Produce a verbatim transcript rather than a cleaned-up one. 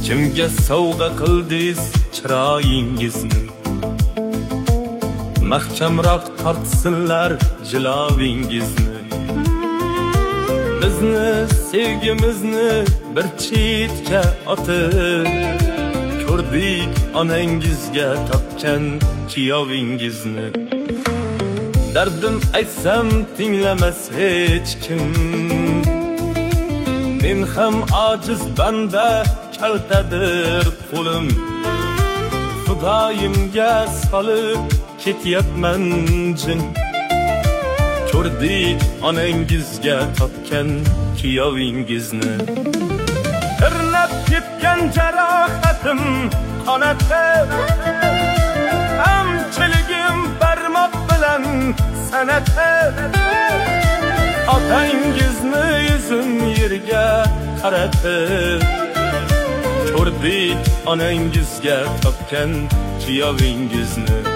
Kimga sovg'a qildingiz chiroyingizni? Mahkamroq tortsinlar jilovingizni. Bizni sevgimizni bir chetga otib, ko'rdik onangizga topgan kuyovingizni. Dardim aytsam tinglamas hech kim, men ham ojiz banda, kaltadir qo'lim. Xudoyimga solib ketyapman jin, ko'rdik onangizga topgan kuyovingizni. Tirnab ketgan jarohatim qonatib, kamchiligim barmoq bilan sanatib, otangizni yuzim yerga qaratib, ko'rdik onangizga topgan kuyovingizni.